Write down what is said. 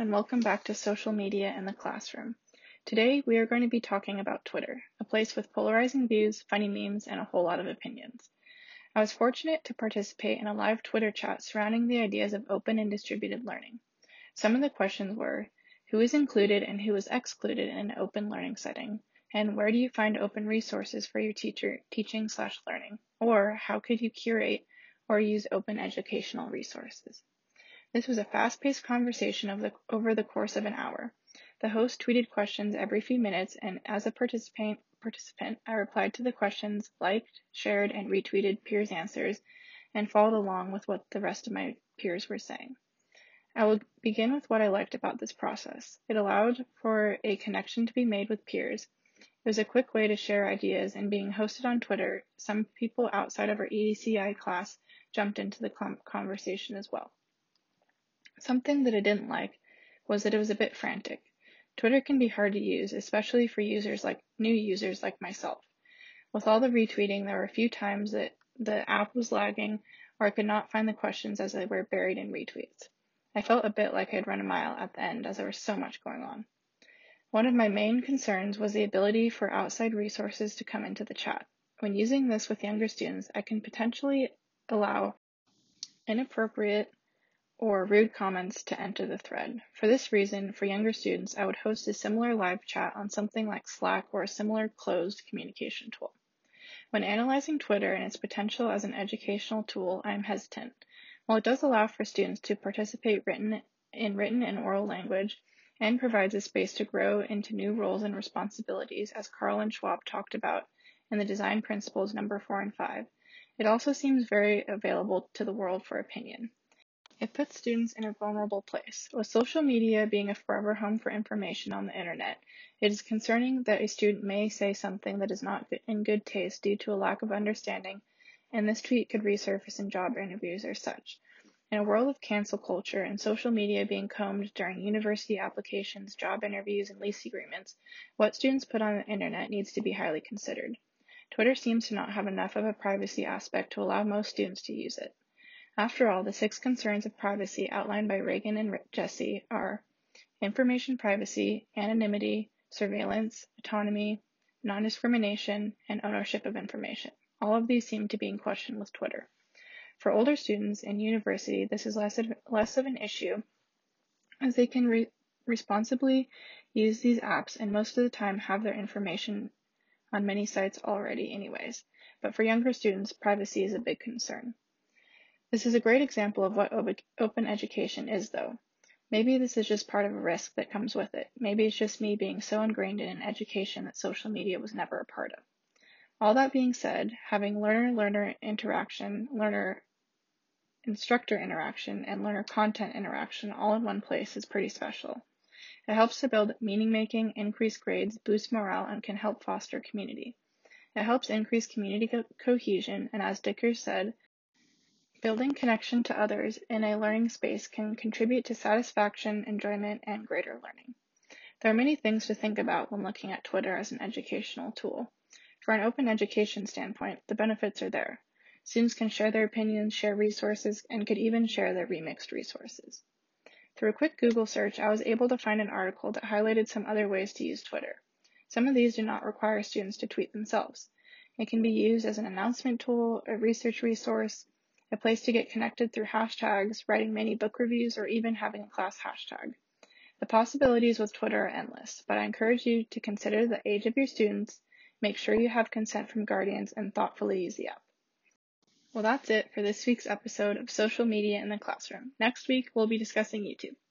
and welcome back to Social Media in the Classroom. Today, we are going to be talking about Twitter, a place with polarizing views, funny memes, and a whole lot of opinions. I was fortunate to participate in a live Twitter chat surrounding the ideas of open and distributed learning. Some of the questions were, who is included and who is excluded in an open learning setting? And where do you find open resources for your teaching/learning? Or how could you curate or use open educational resources? This was a fast-paced conversation over the course of an hour. The host tweeted questions every few minutes, and as a participant, I replied to the questions, liked, shared, and retweeted peers' answers, and followed along with what the rest of my peers were saying. I will begin with what I liked about this process. It allowed for a connection to be made with peers. It was a quick way to share ideas, and being hosted on Twitter, some people outside of our EDCI class jumped into the conversation as well. Something that I didn't like was that it was a bit frantic. Twitter can be hard to use, especially for new users like myself. With all the retweeting, there were a few times that the app was lagging or I could not find the questions as they were buried in retweets. I felt a bit like I'd run a mile at the end as there was so much going on. One of my main concerns was the ability for outside resources to come into the chat. When using this with younger students, I can potentially allow inappropriate or rude comments to enter the thread. For this reason, for younger students, I would host a similar live chat on something like Slack or a similar closed communication tool. When analyzing Twitter and its potential as an educational tool, I am hesitant. While it does allow for students to participate written and oral language and provides a space to grow into new roles and responsibilities, as Carl and Schwab talked about in the design principles number 4 and 5, it also seems very available to the world for opinion. It puts students in a vulnerable place. With social media being a forever home for information on the internet, it is concerning that a student may say something that is not in good taste due to a lack of understanding, and this tweet could resurface in job interviews or such. In a world of cancel culture and social media being combed during university applications, job interviews, and lease agreements, what students put on the internet needs to be highly considered. Twitter seems to not have enough of a privacy aspect to allow most students to use it. After all, the 6 concerns of privacy outlined by Reagan and Jesse are information privacy, anonymity, surveillance, autonomy, non-discrimination, and ownership of information. All of these seem to be in question with Twitter. For older students in university, this is less of an issue as they can responsibly use these apps and most of the time have their information on many sites already anyways. But for younger students, privacy is a big concern. This is a great example of what open education is, though. Maybe this is just part of a risk that comes with it.Maybe it's just me being so ingrained in an education that social media was never a part of. All that being said, having learner-learner interaction, learner-instructor interaction, and learner content interaction all in one place is pretty special. It helps to build meaning-making, increase grades, boost morale, and can help foster community. It helps increase community cohesion, and as Dicker said, building connection to others in a learning space can contribute to satisfaction, enjoyment, and greater learning. There are many things to think about when looking at Twitter as an educational tool. For an open education standpoint, the benefits are there. Students can share their opinions, share resources, and could even share their remixed resources. Through a quick Google search, I was able to find an article that highlighted some other ways to use Twitter. Some of these do not require students to tweet themselves. It can be used as an announcement tool, a research resource, a place to get connected through hashtags, writing mini book reviews, or even having a class hashtag. The possibilities with Twitter are endless, but I encourage you to consider the age of your students, make sure you have consent from guardians, and thoughtfully use the app. Well, that's it for this week's episode of Social Media in the Classroom. Next week, we'll be discussing YouTube.